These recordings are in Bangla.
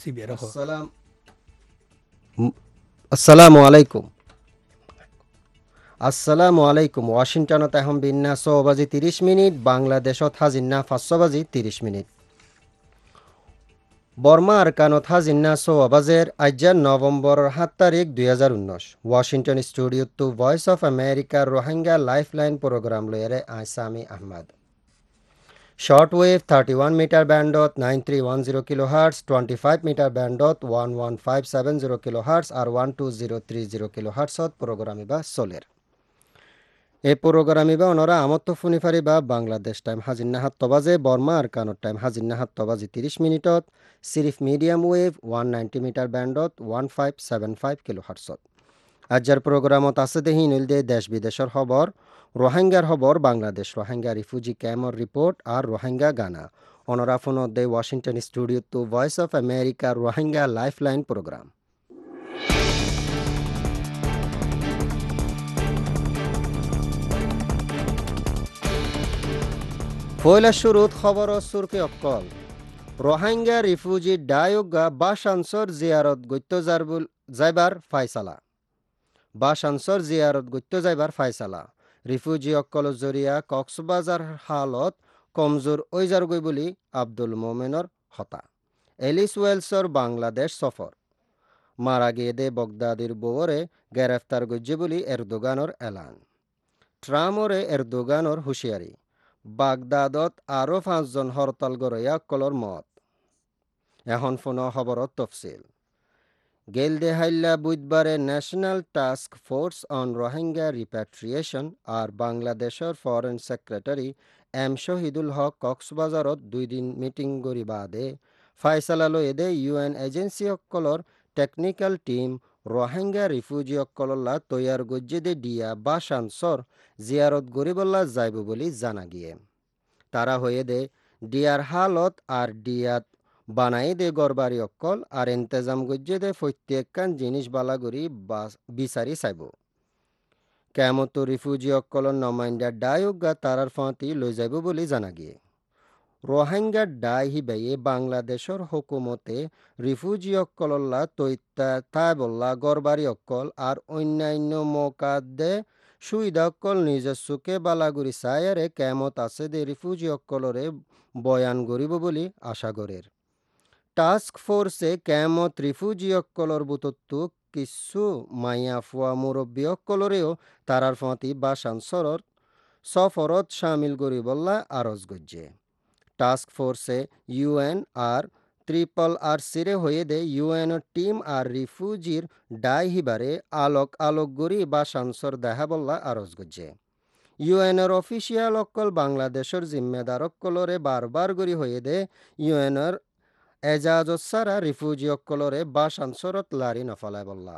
Sibiraho. ম- আসসালামু আলাইকুম। আসসালামু আলাইকুম। ওয়াশিংটনত এখন বিন্যা 6 বাজি 30 মিনিট, বাংলাদেশত হাজিন্না 5 বাজি 30 মিনিট। বর্মা আরকানত হাজিন্না 6 বাজের আজ্জার নভেম্বরের 7 তারিখ 2019। Washington studio to Voice of আমেরিকার রোহিঙ্গা লাইফলাইন প্রোগ্রাম লয়েরে আসামি আহমদ। শর্ট ওয়েভ 31 মিটার ব্যান্ডত 9310 কিলোহার্টজ, 25 মিটার ব্যান্ডত 11570 কিলোহার্টজ আর 12030 কিলোহার্টজত প্রোগ্রাম ইবা চলের। এই প্রোগ্রামিবা অনরা আমত্ত ফুনিফারিবা বাংলাদেশ টাইম হাজিন্না 7 বাজে, বর্মা আর কানোর টাইম হাজিন্না 7 বাজি 30 মিনিটত সিরিফ মিডিয়াম ওয়েভ 190 মিটার ব্যান্ডত 1575 কিলো হার্টসত। আজ্জার প্রোগ্রামত আছে দেহি নইলদে দেশ বিদেশের খবর, রোহিঙ্গার খবর, বাংলাদেশ রোহিঙ্গা রিফিউজি ক্যাম্পর রিপোর্ট আর রোহিঙ্গা গানা। অনরা ফোনত দে Washington studio to Voice of America Rohingya lifeline programme. ফয়লা শুরুত খবর সুরকে অক্কল। রোহিঙ্গা রিফিউজি ডায়োগা বাসানসর জিয়ারত গত্য যাইবার ফাইসালা। বাসানসর জিয়ারত গত্য যাইবার ফাইসালা। রিফিউজি অক্কল জরিয়া কক্সবাজার হালত কমজোর ওইজারগৈ বলি আব্দুল মোমেনর হতা। এলিস ওয়েলসর বাংলাদেশ সফর। মারা গিয়ে দে বগদাদির বউরে গ্রেফতার গজ্জে বলি এরদোগানর এলান। ট্রামরে এরদোগানর হুঁশিয়ারি। বাগদাদত আরও 5জন হরতাল গরয়া অক্কলর মত। এখন ফোন খবরত তফসিল। গেল দেহাইল্লা বুধবারে national task force on Rohingya repatriation আর বাংলাদেশের foreign secretary M Shahidul Haque কক্সবাজারত 2 দিন মিটিং গরি বাদে ফাইসালা লয়ে দে ইউএন এজেন্সি অক্কলর টেকনিক্যাল টিম রোহিঙ্গা রিফিউজি অক্কলল্লা তৈয়ার গজ্জে দে ডিয়া বা সানসর জিয়ারত গরিবল্লা যাইব বলি জানা গিয়ে। তারা হয়ে দে ডিয়ার হালত আর ডিয়াত বানাই দে গড়বাড়ি অক্কল আর ইন্তেজাম গজ্জে দে প্রত্যেকখান জিনিস বালাগুড়ি বিচারি চাইব। কেমত রিফিউজি অক্কলর নমাইন্দা ডায়োগা তারার ফাঁতি লই যাইব বলে জানা গিয়ে। রোহিঙ্গার ডাই হিবাইয়ে বাংলাদেশের হুকুমতে রিফিউজি অক্কলল্লা তৈত্যা তাইবল্লা গড়বাড়ি অক্কল আর অন্যান্য মৌকাদে সুবিধা অক্কল নিজস্বকে বালাগুড়ি সায়ারে কেমত আছে দে রিফিউজি অক্কলরে বয়ান গরিব বলি আশা করের। টাস্ক ফোর্সে কেমত রিফিউজি অক্কলর বুতত্তু কিছু মাইয়া ফুয়া মুরব্বী অক্কলরেও তারার ফাঁতি বা সানসরর সফরত সামিল গরিবল্লা আরজ গজ্জে। টাস্ক ফোর্সে ইউএন আর ট্রিপল আর সিরে হয়ে দে ইউএন টিম আর রিফিউজির ডাই হিবারে আলোক গরি বা সানসর দেখা বল্লা আরজ গজ্জে। ইউএনের অফিসিয়াল অক্কল বাংলাদেশের জিম্মেদার অক্কলরে বারবার গরি হয়ে দে ইউএনের এজাজত সারা রিফিউজি অক্কলরে বা সানসরত লারি নফলায় বল্লা।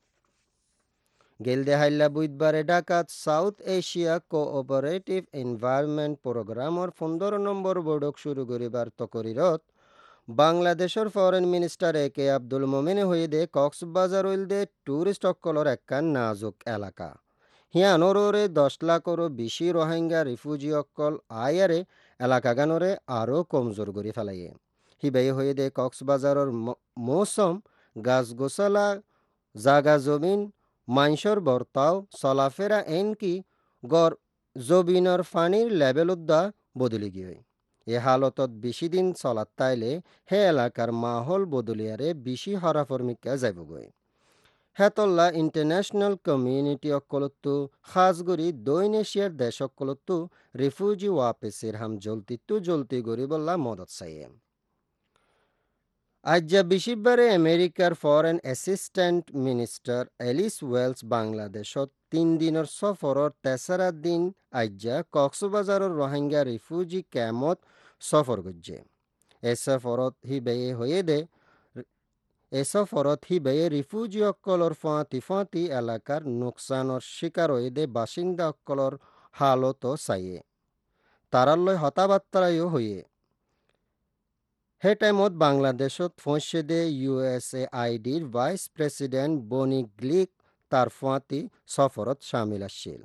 গেল দেহাইল্লা বুধবারে ঢাকাত সাউথ এশিয়া কোঅপারেটিভ এনভায়রনমেন্ট প্রোগ্রামর 15 নম্বর বৈঠক শুরু করিবার তকরিরত বাংলাদেশের ফরেন মিনিস্টার একে আব্দুল মোমেনে হয়ে দে কক্সবাজার দে টুরিস্ট অক্কলর একখান নাজুক এলাকা। হিয়ানোরে 10 লাখেরও বেশি রোহিঙ্গা রিফিউজি অক্কল আয়ারে এলাকা গানরে আরও কমজোর করে ফেলাইয়ে। হিবাই হয়ে দে কক্সবাজারের মৌসুম গাছগোছালা জাগা জমিন মাইনসর বর্তাও চলাফেরা এনকি গড় জবিনর ফানির লেভেল উদ্দা বদলি গিয়ে। এ হালতত বেশি দিন চলাত তাইলে হে এলাকার মাহল বদলিয়ারে বেশি হরাফরমিকা যাইবগৈ। হেতল্লা ইন্টারন্যাশনাল কমিউনিটি অকলত্তু খাসগরি দৈন এশিয়ার দেশ অকলত্তু রিফিউজি ওয়াপেসের হাম জলতি গরিবল্লা মদত চাইয়ে। আজ্জা বিশিবারে আমেরিকার foreign assistant minister Alice Wells বাংলাদেশত 3 দিনের সফরর তেসারা দিন আজ্জা কক্সবাজারের রোহিঙ্গা রিফিউজি ক্যাম্পত সফর গজ্জে। এ সফরত হি বেয়ে রিফিউজি অক্কলর ফাঁতি এলাকার নোকসানর শিকার হয়ে দে বাসিন্দা অক্কলর হালত চাইয়ে তারাল্লয় হতাবার্তায়ও হইয়ে। হে টাইমত বাংলাদেশত ফসে দে ইউএসএআইডির ভাইস প্রেসিডেন্ট বনি গ্লিক তার ফাঁতি সফরত সামিল আসছিল।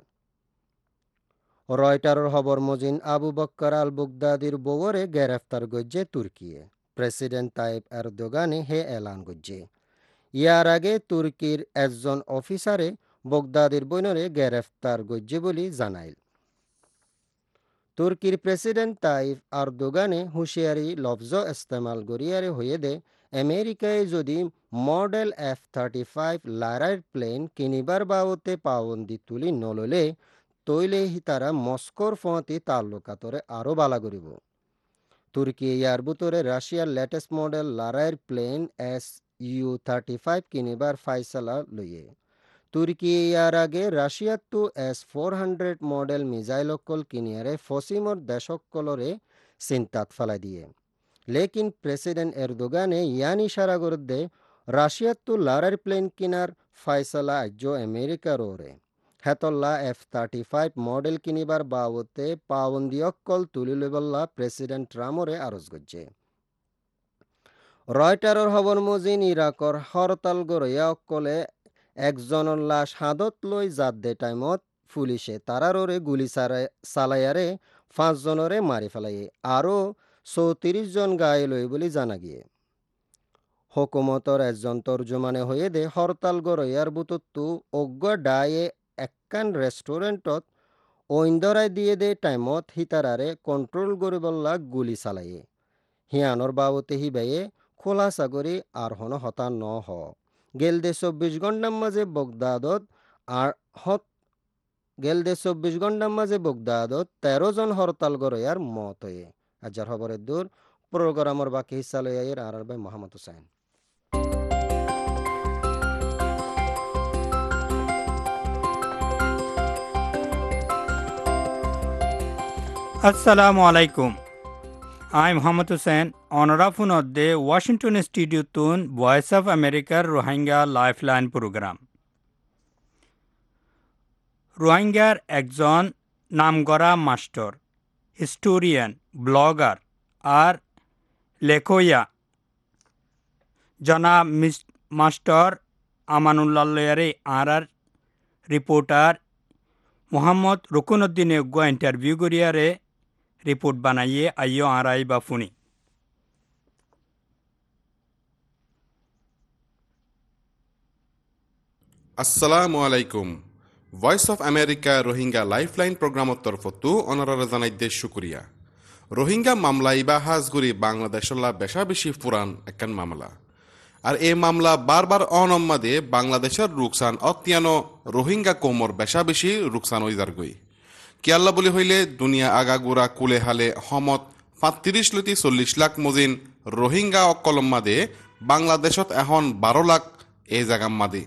রয়টারের খবর মজিন আবু বক্কর আল বুগদাদির বউরে গ্রেফতার গজ্জে তুর্কিয়ে। প্রেসিডেন্ট তাইপ এরদোগানে হে এলান করছে। ইয়ার আগে তুর্কির একজন অফিসারে বগদাদির বইনরে গ্রেফতার গজ্জে বলে জানাইল। তুর্কির প্রেসিডেন্ট তাইপ আরদোগানে হুঁশিয়ারি লফজ ইস্তেমাল গরিয়ারে হয়ে দে আমেরিকায় যদি মডেল F-35 লারাইর প্লেন কিনিবার বাবতে পাবন্দি তুলি নললে তৈলে তারা মস্কোর ফতি তাল্লুকাতরে আরও বালা করিব। তুর্কি ইয়ার ভিতরে রাশিয়ার লেটেস্ট মডেল লারাইর প্লেন Su-35 কিনিবার ফাইসলা লইয়ে। তুর্কি ইয়ার আগে রাশিয়ার তো S-400 মডেল মিজাইলকল কিনিয়ারে ফসিমর দেশকলরে চিন্তাত ফেলাই দিয়ে। লেকিন প্রেসিডেন্ট এরদোগানে ইয়ান ইশারা করে দে রাশিয়ার তো লারার প্লেন কিনার ফাইসলা আজ্য আমেরিকার ওরে হেতল্লা F-35 মডেল কিনিবার বাবতে পাবন্দিয়কল তুলি লইবল্লা প্রেসিডেন্ট ট্রাম্পরে আরজ করছে। রয়টারের খবর মজিন ইরাকর হরতাল গড়িয়া অকলে একজনের লাশ হাতত লৈ জাত দে টাইমত পুলিশে তারারে গুলি চালাইয়ারে 5 জনরে মারি ফেলাই আরও 34 জন গায়ে লই বলে জানা গিয়ে। হুকুমতর একজন তর্জমানে হয়ে দে হরতাল গড়িয়ার বুতত্তু অজ্ঞ ডায়ে একখান রেস্টুরেন্টত ঐন্দরাই দিয়ে দে টাইমত হিতারারে কন্ট্রোল গরিবল্লা গুলি চালাইয়ে হিয়ানোর বাবতে হিবাইয়ে খোলা সাগরি আর হন হতা ন হ গেলদে 24 ঘন্টার মাঝে বগদাদত আর হত গেলদে 24 ঘন্টার মাঝে বগদাদত 13 জন হরতাল গড়িয়ার মত হয়ে। আজার খবরের দূর প্রোগ্রামর বাকি হিসা লইয়ের আর ভাই Mohammad Hussain. Assalamu alaikum. I'm Muhammad Hussain, Honorafun of the Washington Studio Tun Voice of America Rohingya Lifeline Program. রোহিঙ্গার একজন নামগড়া মাস্টার, হিস্টোরিয়ান, ব্লগার আর লেখইয়া জনাব মাস্টার আমানুল্লাহরে আর রিপোর্টার মোহাম্মদ রুকনউদ্দিনে গুয়া ইন্টারভিউ করিয়ারে রিপোর্ট বানাইয়ে আইয় আড়াই বা ফুনি। আসসালামু আলাইকুম। Voice of America Rohingya lifeline প্রোগ্রামর তরফতো অনারারা জানাই দেশ শুক্রিয়া। রোহিঙ্গা মামলা ইবা হাজগুড়ি বাংলাদেশলা বেশা বেশি পুরান একখান মামলা। আর এই মামলা বারবার অনম্মাদে বাংলাদেশের রুকসান অতিয়ানো রোহিঙ্গা কোমর বেশা বেশি রুকসান ওইজার গই কিয়াল্লা বলি হইলে দুনিয়া আগাগুড়া কুলে হালে হমত 35 লতি 40 লাখ মজিন রোহিঙ্গা অকলম মাদে বাংলাদেশত এখন 12 লাখ এই জাগাম মাদে।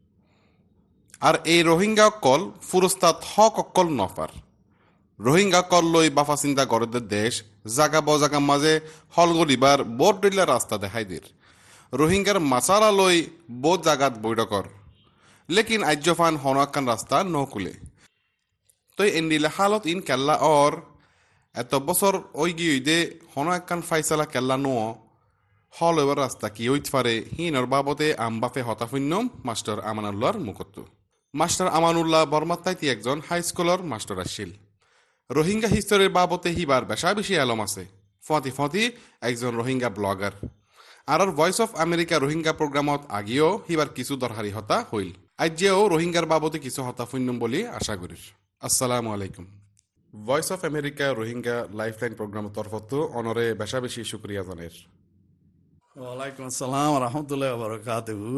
আর এই রোহিঙ্গা অকল ফুরস্তাত হক অকল নফার রোহিঙ্গা কল লই বাফা চিন্তা করে দেশ জাগা বজাগাম মাঝে হলগলিবার বোট ডইলা রাস্তা দেখাই দির রোহিঙ্গার মাসারা লই বোধ জাগাত বৈঠকর লেকিন আজ্যফান হনাক্কান রাস্তা নকুলে তো এন্ডিলে হালত ইন কেল্লা অর এত বছর ওই গিয়ে দে হনাক্কান ফাইসালা কেল্লা নো হল এবার রাস্তা কি ওইত পারে হিনর বাবতে আমবাফে হতাফুন্যম মাস্টার আমানুল্লাহর মুখত্ব। মাস্টার আমানুল্লাহ বর্মাত্তাইতি একজন হাই স্কুলের মাস্টার আসছিল। রোহিঙ্গা হিস্টোরির বাবতে হিবার বেশা বেশি আলম আছে। ফতি ফতি একজন রোহিঙ্গা ব্লগার আর ভয়েস অফ আমেরিকা রোহিঙ্গা প্রোগ্রামত আগেও হিবার কিছু দরহারি হতা হইল। আজ্যেও রোহিঙ্গার বাবতে কিছু হতাফুন্যম বলি আশা করিস। আসসালামু আলাইকুম। Voice of America Rohingya lifeline প্রোগ্রামের তরফতো অনরে বেশা বেশি শুক্রিয়া জানের। ওয়ালাইকুম আসসালাম রহমতুল্লাহ বারাকাতুহু।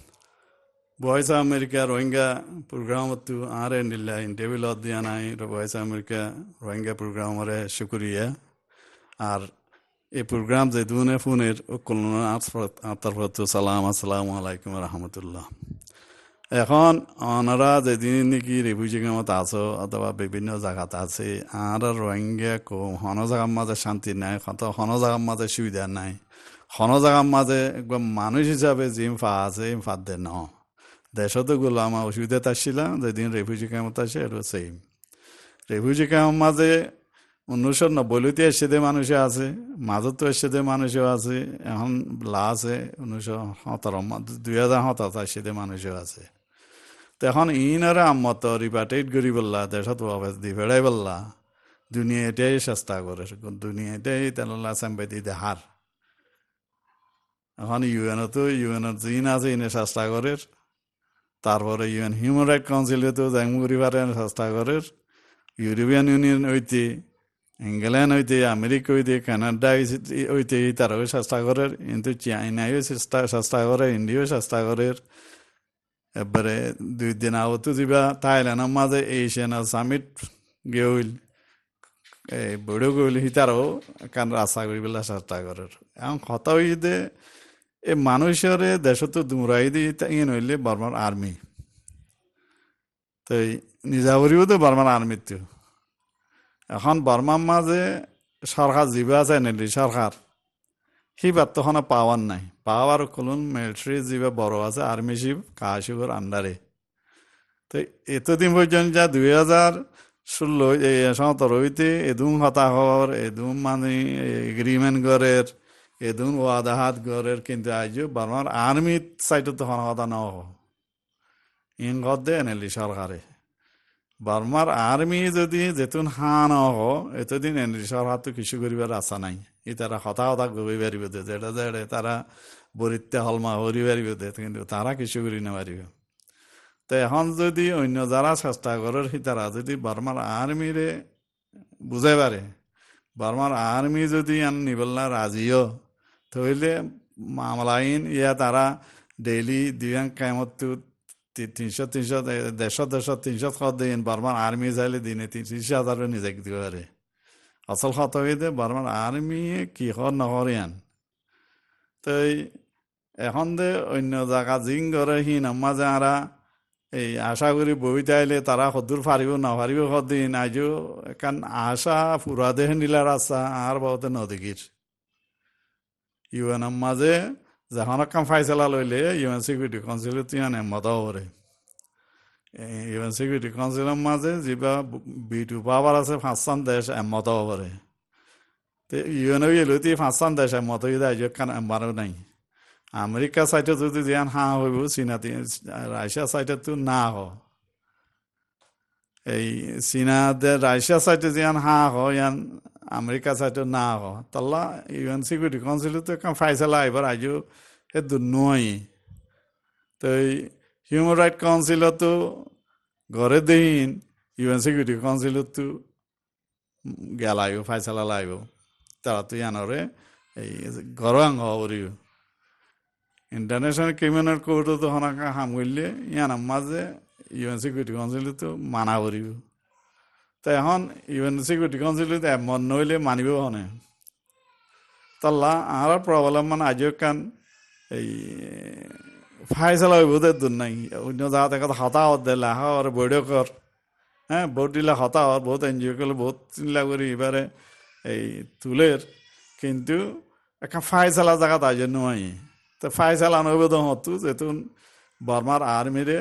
ভয়েস অফ আমেরিকা রোহিঙ্গা প্রোগ্রামতো আরে নিল্লা ইন্টারভিউ দিয়া নাই ভয়েস অফ আমেরিকা রোহিঙ্গা প্রোগ্রামরে শুক্রিয়া। আর এই প্রোগ্রাম যে দুনে ফোনের তরফতো সালাম আসসালামু আলাইকুম রহমতুল্লাহ। এখন ওনারা যেদিন নাকি রিফিউজি ক্যাম্পত আছো অথবা বিভিন্ন জায়গাত আছে আর রোহিঙ্গা কম হন জায়গার মাঝে শান্তি নাই, হন জায়গার মাঝে সুবিধা নাই, হন জায়গার মাঝে একদম মানুষ হিসাবে জিম ফা আছে ইম ফাদ দে ন দেশতো গুলো আমার অসুবিধা আসছিলাম যেদিন রেফিউজি ক্যাম্পত আসে এটা সেম রেফিউজি ক্যাম্প মাঝে 1990 এসে দে মানুষ আছে, মাজতো এসে দে মানুষও আছে, এখন লাস্ট 2017 এসে দে মানুষও আছে। তো এখন ইনারা আম্মত রিপার্টেড করি বললা দেশত দি ফেরাই বললা দুনিয়া এটাই চেষ্টা করে দুনিয়া এটাই তেলা চাম্পাই দি দেহার এখন ইউএনের জিন আছে ইনে চেষ্টা করে, তারপরে ইউএন হিউম্যান রাইট কাউন্সিলেতো জাইম করিবারে চেষ্টা করে, ইউরোপিয়ান ইউনিয়ন হইতে, ইংল্যান্ড হইতে, আমেরিকা হইতে, কানাডা হইতে তারাও চেষ্টা করে, কিন্তু চাইনাও চেষ্টা করে, ইন্ডিয়াও চেষ্টা করে। এবারে 2 দিন আগতো যা থাইল্যান্ডের মাঝে এশিয়ান সামিট গেল, এই বড় গেল, তারাও কান রাস্তা করিবেলা চেষ্টা করে। এখন কথা হইতে এই মানুষের দেশত দুমরাই দিয়ে ইয়ে নইলে বর্মার আর্মি, তো নিজা করিও তো বর্মার আর্মিতে। এখন বর্মার মাঝে সরকার যিবা আছে নেলি সরকার, সি তখন পাওয়ার নাই, পাওয়ার কলুন মিলিটারি যিবা বড় আছে আর্মি শিপ কাশিবর আন্ডারে। তো এতদিন পর্যন্ত যা 2016-17 হইতে এদুম হতাহর, এদুম মানে এগ্রিমেন্ট গড়ের, এদুম ওয়াদাহাত গড়ের, কিন্তু আজও বর্মার আর্মির সাইডে তখন কথা ন ইন দে এনেলি সরকারে। বর্মার আর্মি যদি যেতুন হান এতদিন এনেলি সরকার তো কিছু করিবার আশা নাই। ই তারা হতা গবি পারিব দে, যেটা যেটা তারা বরিত্যা হলমা হরি পারিব দে, কিন্তু তারা কিছু করি না পারিব। তো এখন যদি অন্য যারা চেষ্টা করার সি তারা যদি বর্মার আর্মিরে বুঝাই পারে, বর্মার আর্মি যদি নিবল্লা রাজিও, তাহলে মামলাইন ইয়া তারা ডেইলি দিয়াং কামতো 300 দিন বর্মার আর্মি চাইলে দিনে 30,000 নিজে দিতে পারে। আসল কথা হইতে বর্মার আর্মি কি হর নহরিয়ান। তো এখন দে অন্য জায়গা জিং করে হি নামাজে আরা এই আশা করি বইতে আইলে তারা সদূর ফারিব নাফারিব সদিন আজও কান আশা ফুরা দেহ নীলার আশা আর বহুতে নদীগির ইউএনের মাঝে যখন কাম ফাইসলা লইলে ইউএন সিকিউরিটি কাউন্সিলে তুই মত করে। ইউএন সিকিউরিটি কাউন্সিলের মাঝে যা বিটু পাওয়ার আছে 5টা দেশ মত করে। তো ইউএনও এলো তুই 5টা দেশ মত আজও কান এম্বারও নাই। আমেরিকা সাইডে যদি যেন হা হইব, চীনা রাশিয়া সাইডে তো না হ, এই চীনা রাশিয়া সাইডে যেন হা ইয়ান আমেরিকা সাইডে না হ, তাল্লা ইউএন সিকিউরিটি কাউন্সিলে তো ফাইসলা এবার আজও এ নয়। তো হিউম্যান রাইট কাউন্সিলত তো ঘরে দিন ইউএন সিকিউরিটি কাউন্সিলত তো গেলাইব ফাইসলা লাইব, তারা তো ইয়ানরে এই ঘর আঙ্গ করিব। ইন্টারন্যাশনাল ক্রিমিনাল কোর্টও তো হনাকা হাম করলে ইয়ানার মাঝে ইউএন সিকিউরিটি কাউন্সিলে তো মানা করিব। তো এখন ইউএন সিকিউরিটি কাউন্সিলে তো এমন নইলে মানিব হনে, তাল্লা আর প্রবলেম মানে আজও কান এই ফাইসলা হইব দূর নাই। অন্য জায়গা থেকে হতা দে লাহা আর বৈঠক কর, হ্যাঁ ভোট দিলে হতা হর, বহুত এনজিও করলে বহুত চিন্তা করি এবারে এই তুলের, কিন্তু একটা ফাইসলা জায়গা তাই জন্য নয়। তো ফাইসলা নইব তো হতো যেতুন বর্মার আর্মিরে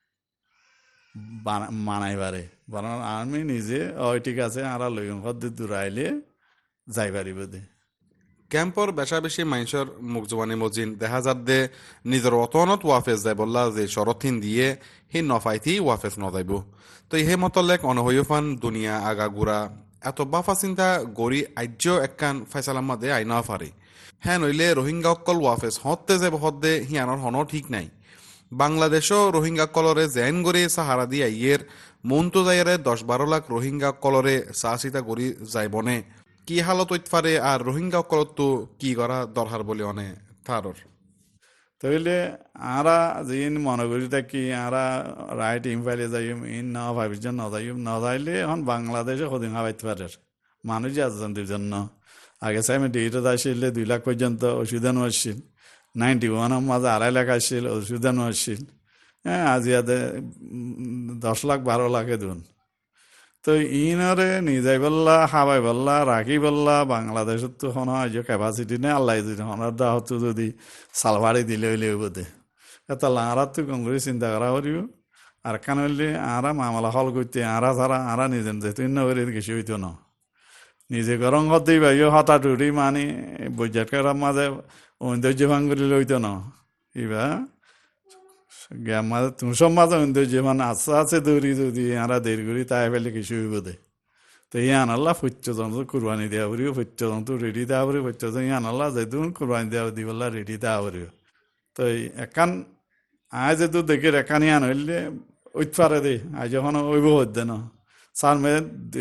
মানাইবারে, বর্মার আর্মি নিজে ঠিক আছে আর লইন দূরাইলে যাই পারিব দে। ক্যাম্পর বেশা বেশি মানুষের মুখ জবানি মজিন দেখা যার দে নিজের অতনত ওয়াফেজ যায় বললা যে শরথিন দিয়ে হি নফাইতি ওয়াফেজ নদাইব। তো ইহে মতলেক অনহয়ুফান দুনিয়া আগা গুড়া এত বাফা চিন্তা গড়ি আজ্য একখান ফাইসালাম্মা দে আইনা ফারি। হ্যাঁ নইলে রোহিঙ্গা অকল ওয়াফেজ হতে যে হদে হিয়ানোর হন ঠিক নাই। বাংলাদেশও রোহিঙ্গা কলরে জেন গড়ে সাহারা দিয়ে আইয়ের মন তো যাইরে 10-12 লাখ রোহিঙ্গা কলরে সাহসিতা গড়ি যাইবনে কি হালত ইতফারে আর রোহিঙ্গা কলত কি করা দরকার বলে অনে তারর। তাহলে আরা যিন মনে করি থাকি আরা রাইট ইমফাইলে যাইম ইন না ভাবিছেন না যাইলে এখন বাংলাদেশে সদিন হাবাইতে পারে মানুষ আসছেন জন্য। আগে চাই আমি ডিউটিতে আসলে 2 লাখ পর্যন্ত ওষুধ আসছিল, 91 মাঝে 2.5 লাখ আসছিল ওষুধ আসছিল, হ্যাঁ আজি 10 লাখ 12 লাখে দুন। তো ইনরে নিজাই বললা হাবাই বললা রাখি বললা বাংলাদেশের তো হন আজ ক্যাপাসিটি নেই। আল্লাহ যদি হনার দা হতো যদি সালভারি দিলে হইলে বোধে এটা আরা তো কংগ্রেস চিন্তা করা করিব। আর কান হইলে আরা মামলা হল করতে আরা ছাড়া আরা নিজে যেহেতু করে কিছু হইতো না, নিজে গরম হতেই পাইও হঠাৎ মানে বৈজাতকার মাঝে সৌন্দর্য ভাঙ করে লইতো না। এবার মাঝে তুমি সব মাঝে সৌন্দর্য মানে আস্তে আস্তে দৌড়ি যদি আরা দেরি করি তাই ফেলে কিছু হইব দে। তো ইয়ান আল্লাহ ফুচ্চজন তো কুরবানি দেওয়া পড়িও ফুচ্চজন তো রেডি দেওয়া পড়িও ফুচ্চজন ইয়ান আল্লাহ যেদিন কুরবানি দেওয়া দিবল্লা রেডি দেওয়া পড়িও তো একান আজ যেহেতু দেখি একান ইয়ান হইলে উৎপারে দে আজ যখন ওইব হচ্ছে না সার মে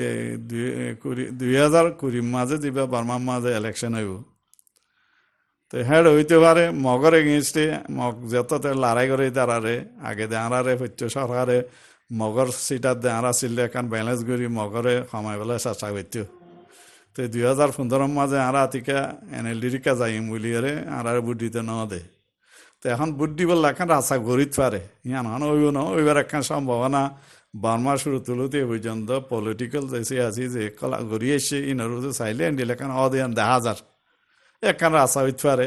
2020 মাঝে দিবা বার্মার মাঝে ইলেকশন হইব তো হ্যাঁ হইতে পারে মগর এগেনস্টে মগ যত লড়াই করে তারারে আগে দেহারে হচ্ছে সরকারে মগর সিটার দেহারা ছিল এখন ব্যালেন্স করি মগরে সময় বেলা চেষ্টা করতো তো 2015 মাঝে আরা থেকে এনএলডিরিকা যাই বলি আর বুট দিতে ন দে তো এখন বুট দিব এখন রাস্তা গড়িতে পারে ইয়ান হইব না ওইবার এখন সম্ভাবনা বার্মা শুরু তুলতে পর্যন্ত পলিটিক্যাল দেশে আছি যে কলা গড়িয়ে এসে ইনার চাইলে এন্ডিল এখন অদেয়ান 10,000 একখান রাস্তা হইতে পারে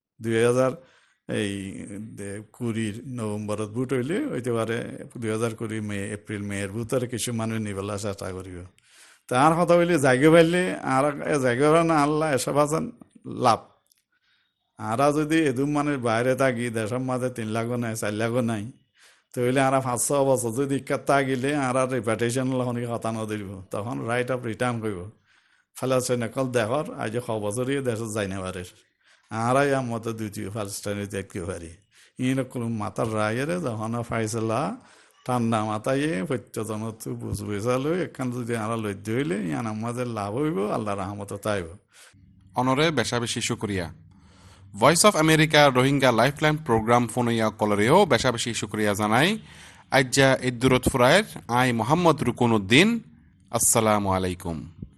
2020 নভেম্বরত বুট হইলে হইতে পারে 2020 মে এপ্রিল মেয়ের বুথরে কিছু মানুষ নিবেলা চেষ্টা করিব তার কথা বলি জায়গা পাইলে আর জায়গা না আল্লাহ এসব আছেন লাভ আরা যদি এদুম মানে বাইরে থাকি দেশের মাঝে 3 লাখও নাই 4 লাখও নাই তো হইলে আর 500 বছর যদি ইকাত থাকিলে আর রিপুটেশন লখনি কথা নদিব তখন রাইট অফ রিটার্ন করব ফালাসে নকল দেহর আজ খবরই দেশ যাই না পারে আরাই মতো দুটি ফালস্টাইনে দেখতে পারি ইনকল মাতার রায়ের যখন ফাইসলা ঠান্ডা মাথায় পর্যটন বুঝবে চালু এখান যদি আর লজ্জ হইলে ইয়ান আমাদের লাভ হইব আল্লাহ রহমত তাইব অনরে বেশা বেশি শুক্রিয়া Voice of America Rohingya lifeline programme ফোনইয়া কলরেও বেশা বেশি শুক্রিয়া জানাই আজ্জা ইদ্দুরত ফুরায়ের আই মোহাম্মদ রুকুন উদ্দিন আসসালামু আলাইকুম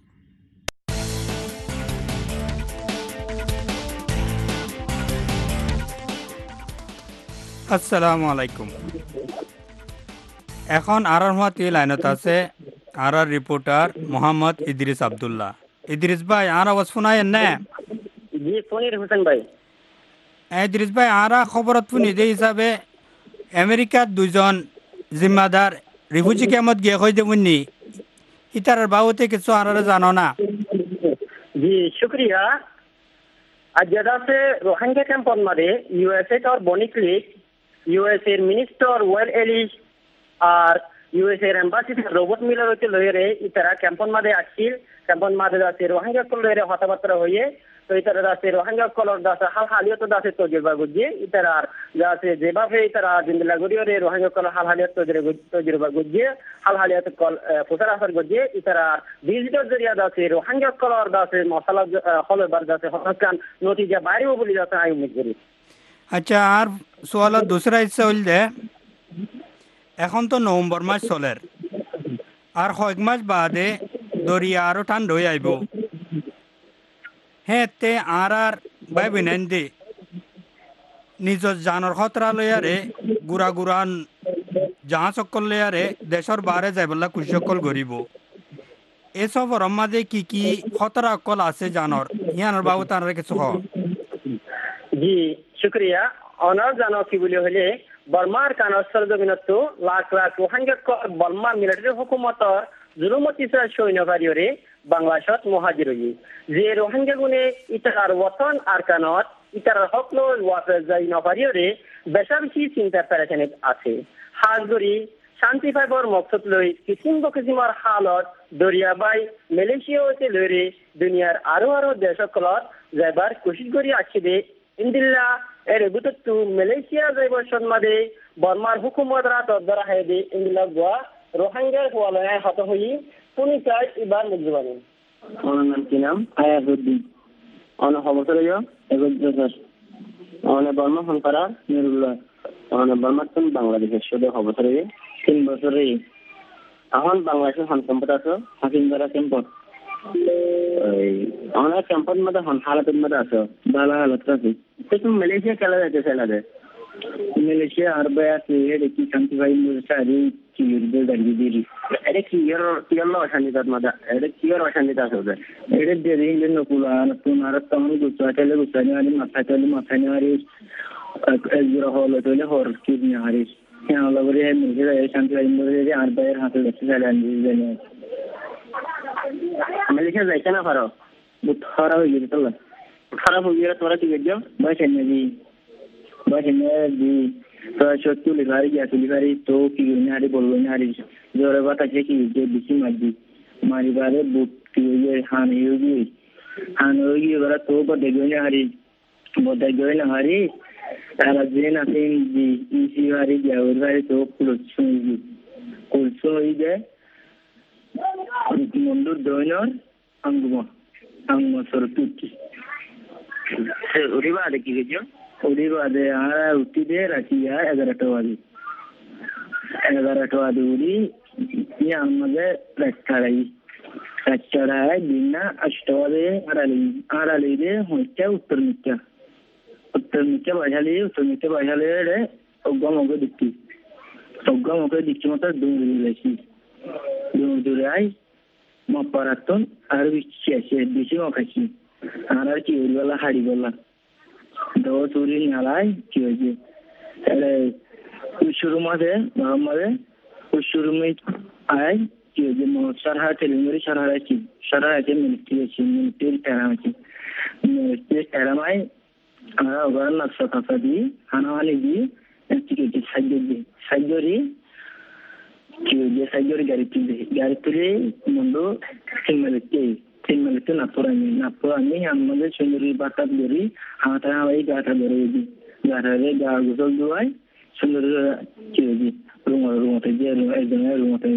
আসসালামু আলাইকুম। এখন আরার মাতি লাইনত আছে আরার রিপোর্টার মোহাম্মদ ইদ্রিস আব্দুল্লাহ। ইদ্রিস ভাই আর আওয়াজ শোনায় না? জি ফনির হোসেন ভাই। ইদ্রিস ভাই আরা খবরত শুনি যে হিসাবে আমেরিকার দুজন জিম্মাদার রিফিউজি ক্যাম্পত গিয়ে কই দেবুননি ইতারার বাবুতে কিছু আরারে জানো না? জি শুক্রিয়া। আজ যেটা আছে রোহিঙ্গা ক্যাম্পত মারে ইউএসএ আর Bonnie Glick USA minister Wells Alice আর ইউএসএ এম্বাসিডার রোবট মিলার হইতে লইরে ইতারা ক্যাম্পত মাঝে আসছিল। ক্যাম্পত মাঝে আছে রোহিঙ্গা কল লইরে কথাবার্তা হইয়ে তো ইতারা আছে রোহিঙ্গা কলর দাসে হাল হালিয়ত দাসে তজরবা গুজিয়ে ইতারা যাতে যেভাবে ইতারা জিন্দলা গড়িয়ে রোহিঙ্গা কল হাল হালিয়ত তজরবা গুজিয়ে হাল হালিয়ত কল প্রচার আসার গুজিয়ে ইতারা ডিজিটাল জরিয়া দাসে রোহিঙ্গা কলর দাসে মশলা হলবার দাসে হকান নতিজা বাইরেও বলি দাসে আই উম্মিদ করি। আচ্ছা আর সোয়াল দুসরা ইচ্ছা হইল যে এখন তো নভেম্বর মাস চলের আর কয়েক মাস বাদে দরিয়া আরো ঠান্ডা হয়ে আইব। হ্যাঁ তে আর ভাই বিনেন দে নিজের জানর খতরা লইয়ারে গুড়া গুড়া জাহাজ সকল লইয়ারে দেশের বারে যাইবলা খুশি সকল গরিব এসব রম্মাদে কি কি খতরা অকল আছে জানর ইয়ানোর বাবু তার কিছু হ। জি শুক্রিয়া। অনার জানো কি বলি হলে বর্মার কানস্তর জমিনত লাখ লাখ রোহিঙ্গা বর্মার মিলিটারি হুকুমতর জুলুমতি সৈন্যকারীরে বাংলাদেশত মহাজির হই যে রোহিঙ্গা গুণে ইতার ওতন আর কানত ইতার হকলো ওয়াফে যাই নপারিয়রে বেশা বেশি চিন্তা পেরেছেন আছে। হাজগরি শান্তি পাইবর মকসদ লই কিসিমর হালত দরিয়া বাই মালয়েশিয়া হইতে লইরে দুনিয়ার আরো আরো দেশসকলত যাইবার কোশিশ করি আছে দে ইন্দিল্লা এর বুতু মালয়েশিয়া যাইবার সন্মাদে বর্মার হুকুমত রাত অদ্দরা হাই দে ইন্দিল্লা গোয়া রোহিঙ্গার হওয়ালয় হত হই পুনি চাই এবার মুজবানি আমার নাম কি নাম আয়াতুদ্দিন অন খবর এগোজ অনে বর্মা ফোনকারা নিরুল্লাহ অনে বর্মা তুন বাংলাদেশের সাথে খবর 3 বছরে এখন বাংলাদেশের সম্পদ আছে হাকিমদারা ক্যাম্পত আমার ক্যাম্পত মধ্যে হালাতের মধ্যে আছে ভালো হালত আছে তুমি মালয়েশিয়া খেলা যাইতে চাইলে মালয়েশিয়া আর আছে এটা কি শান্তি ভাই সারি কি দাঁড়িয়ে দিই এটা ক্লিয়ার অশান্তিতার মধ্যে এটা ক্লিয়ার অশান্তিতা আছে এটা দেরি নকুল আর তোমার তেমন গুছাইলে গুছাই নেওয়ারি মাথায় নেওয়ারি একজোড়া হল তৈলে হর কি নেওয়ারি হ্যাঁ লগরে মিলে শান্তি ভাই আর ভাইয়ের হাতে যাচ্ছে চাইলে মালয়েশিয়া যাইতে না পারো খারাপ হয়ে গেছে তোলা খারাপ হয়ে গেলে তোরা কি করছো বয়সের নাকি বয়সের দি তোরা সত্যি লিখারি গিয়া লিখারি তো কি হারি বলবো না হারি জোরে বাতাসে কি যে বেশি মারবি মারিবারে বুটি হয়ে হানি এবার তো বদে গয়না হারি তারা যে না দি ইসি হারি যাওয়ার বাড়ি তো কুলসো হয়ে mundur doinor angmo sortuti uriba ade ki gejo uriba ade ara utti de rachiya 11 wadi uri ya amage rachara dinna ashtwade arali de hocha uttor nicha bajale re oggamoge dikki mata duri leshi Durai মপারাতন আর বেশি মখাচ্ছি আর কি ওইবেলা হাড়ি বলা দশ উড়ি নালাই কি হয়েছে তাহলে উৎসরুম আছে মোহাম্মদে উৎসরুমে আয় কি হয়েছে সারা টেলিমেরি সারা আছে মিনিস্ট্রির টেরামাই আমরা ওবার নকশা কাঁচা দিই হানাহানি দিই সাহায্যরি sajori gari tule mundo timmelite napurani amade sunduri batat gori hata hai gata gori re ga gusol duai sunduri chiji rungo te jeru ekdome rungo te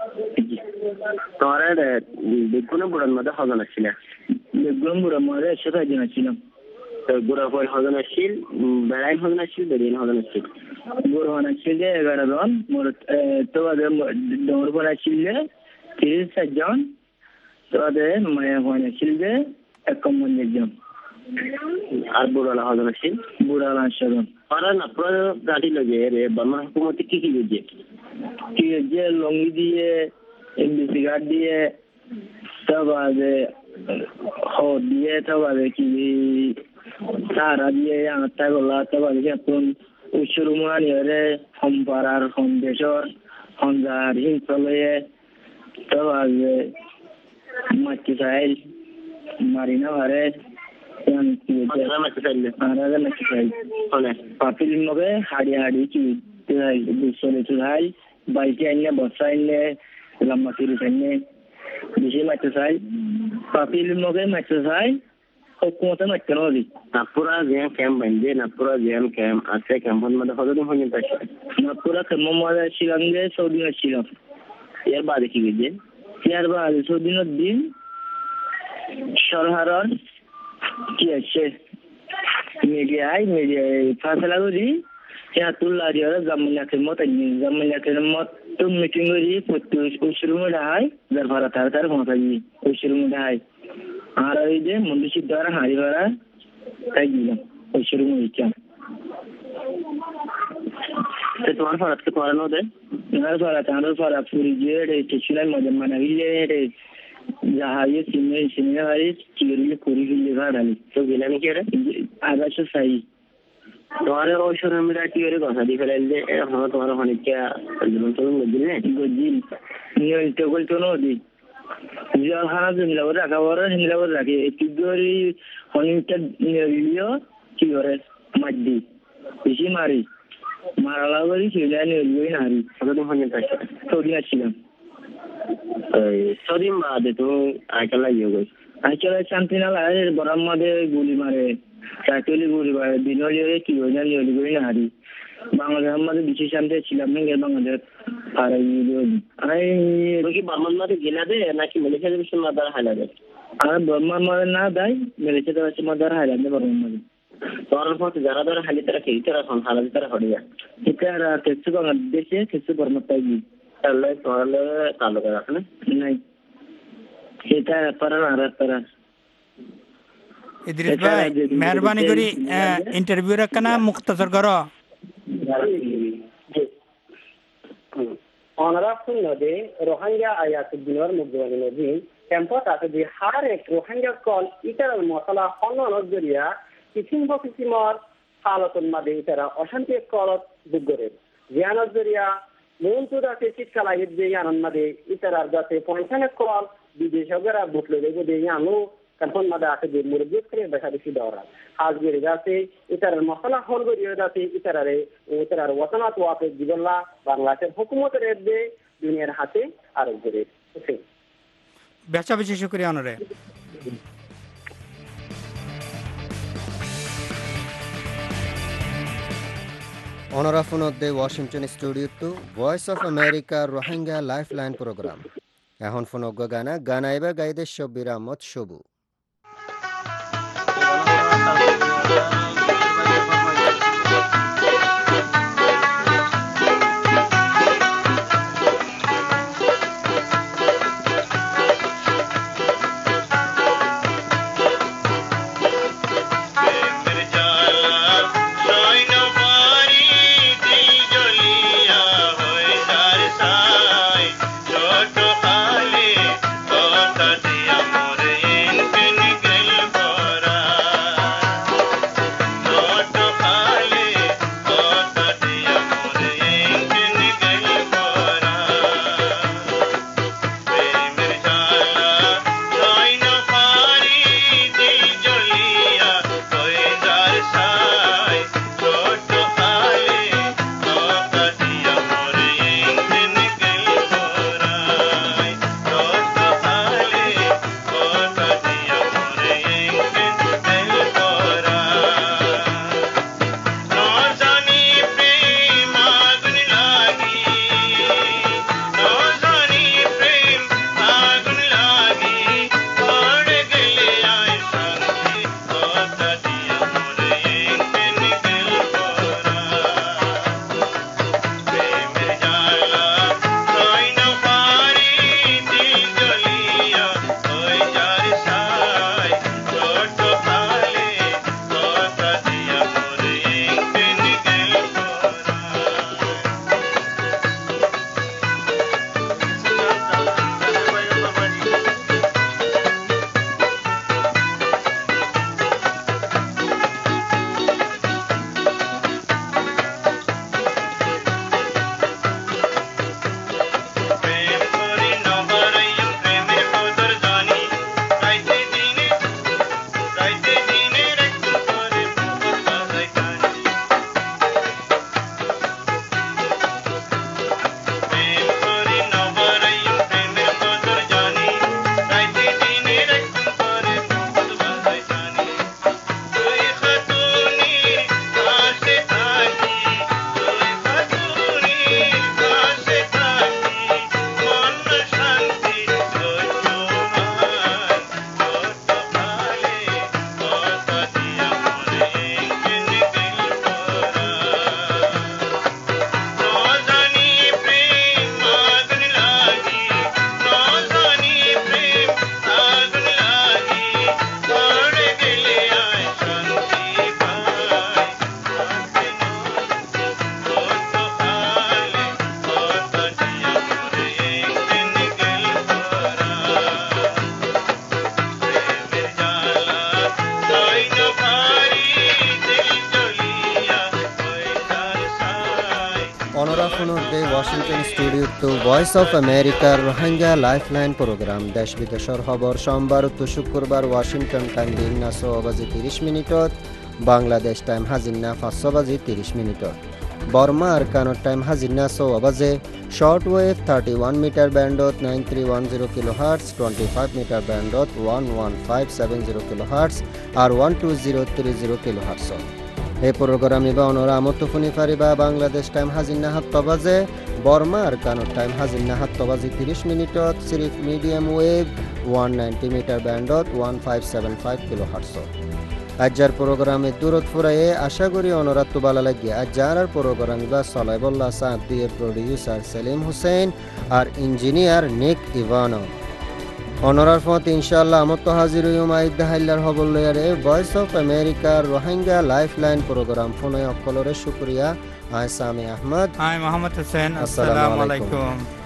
tore beguno buran made hogana chila beguno buran made sheta jina chila gura poi hogana chil berain hogana chil berin hogana chil Gurwana chile 11 জন তো আগে দৌড়বনা ছিলে 30 জন তো আগে মায়া হওয়া ছিলে 51 জন আর বুড়ালা হজনা ছিল বুড়ালা জন আর না পুরো গাড়ি লাগে রে বার্মা হুকুমত কি যে লঙ্গি দিয়ে এমবিসি গার্ড দিয়ে তব আগে দিয়ে তব আগে কি সারা দিয়ে আটা গলা তব আগে আপন উৎসরুমানি হরে হমপাড়ার হমদেশর হমজার হিংসলয়ে তবে মাটি চাইল মারিনা ভারে পাপিল মগে হাড়ি কি চলে চুলাই বাইকে আনলে বসা আনলে লম্বা তিরিশ আনলে বেশি মারতে চাই পাপিল মগে মারতে চাই hukumata makkanodi napura jam camp bande napura jam camp ase campon mada hododum honin tashi napura kammo mada shilange saudina shilam এর বাদে কি গেছে এর বাদে সৌদিনের দিন সরহারন কি আছে মিডিয়ায় ফাসলা করি ইয়াতুল্লাহ দিয়ার জামিনাকে মত তো মিটিং করি উসরুমে রাই যার ভাড়া তার মতাজি উসরুমে রাই আর ওই যে মন্দির দ্বারা হাড়ি ভাড়া তাই দিলাম ওই শুরু হয়েছে তোমার ফারাতকে করানো দেয় আমার ফারা পুরী গিয়ে স্টেশনের মধ্যে মানাবিলে জাহাজে সিনে বাড়ি চিড়িলে পুরী গিলে ভাড়ালি তো গেলাম কি রে আগাছ সাই তোমার ওই শরীরটা কি করে কথা দিয়ে ফেলাইলে এখন তোমার অনেকটা দিলে গজিল নিয়ে তো নদী জলখানা জমিলাবার রাখা বড় হিমলাবার রাখে একটু করে অনেকটা নিয়ে কি করে মাটি বেশি মারি মারালা করি সেটা নিয়ে নারি তো হয়ে থাকে সৌদি আসছিলাম সৌদি বাদে তো আইকালা আইকালা শান্তি না লাগে গরম মাঝে গুলি মারে চাকলি গুলি মারে দিনলি কি হয়ে যায় নিয়ে করি নারি বাংলাদেশ আমাদের বিশেষ শান্তি ছিলাম না বাংলাদেশ আর কি বার্মান মাঝে গেলা দে নাকি মালয়েশিয়া দেশের মাদার হাইলা দেয় আর বার্মান মাঝে না দেয় মালয়েশিয়া দেশের মাদার হাইলা দেয় বার্মান মাঝে তোর পথে যারা ধরে হালি তারা খেয়ে তারা হালা তারা হয়ে যায় এটা কিছু বাংলাদেশে কিছু বার্মা পাই তাহলে তাহলে তালুকা রাখে নাই এটা পারার আর পারার ইদ্রিস ভাই মেহরবানি করি ইন্টারভিউ রাখনা মুখতাসর করো অনারাফুল নদী রোহিঙ্গা আয়াতুদ্দিনের মুগ্ধবানী নদী ক্যাম্পত আছে যে হার এক রোহিঙ্গা কল ইতারাল মশলা হন্যন জরিয়া কিসিমর হালতন মাদে ইতারা অশান্তি কলত দুগরে জ্ঞান জরিয়া মন্তুর আছে শীতকালা যে আনন্দ মাদে ইতারার যাতে পয়সানে কল বিদেশগরা বুটলে দেবো দিয়ে আনো কারণ মাদে আছে যে মুরব্বী করে বেশা বেশি দৌড়া আজকের যাতে ইতারার মশলা হল গরিয়া যাতে ইতারার ওয়াতানাত ওয়াপে জীবনলা বাংলাদেশের হুকুমতের দে দুনিয়ার হাতে আরোপ করে বেশা বেশি শুক্রিয়া অনরে অনরা ফোনতে Washington studio to Voice of America Rohingya lifeline programme এখন ফোনজ্ঞ গানা গানাইবা গাইদের শব্বির আহমদ সবু Washington studio to Voice of আমেরিকার রোহিঙ্গা লাইফলাইন প্রোগ্রাম দেশ বিদেশের খবর সোমবার তো শুক্রবার ওয়াশিংটন টাইম দিন না 6:30 বাংলাদেশ টাইম হাজির না 5:30 বর্মা আরকানোর টাইম হাজির না 6 শর্ট ওয়েভ 31 মিটার ব্যান্ডত 9310 কিলোহার্টজ 25 মিটার ব্যান্ডত 11570 কিলোহার্টজ আর 12030 কিলোহার্টজ এই প্রোগ্রাম ইবা অনরা আমতো শুনি পারিবা বাংলাদেশ টাইম হাজির না 7 বর্মা আরকানোর টাইম হাজির না 7:30 সিরিফ মিডিয়াম ওয়েভ 190 মিটার ব্যান্ডত 1575 কিলোহার্টজ আজকের প্রোগ্রামে দূরত ফুরাইয়ে আশা করি অনরাত ভালো লাগে আজকের প্রোগ্রাম ইবা সলাইবুল্লাহ সাদ দিয়ে প্রোডিউসার সেলিম হোসেন আর ইঞ্জিনিয়ার নিক ইভানো অনরার ফত ইনশাআল্লাহ আমত হাজির হইম আইদা হাইলার হবল লয়ারে Voice of America Rohingya lifeline programme ফোনে অকলরে শুকরিয়া আই সামি আহমদ আই মোহাম্মদ হোসেন আসসালামু আলাইকুম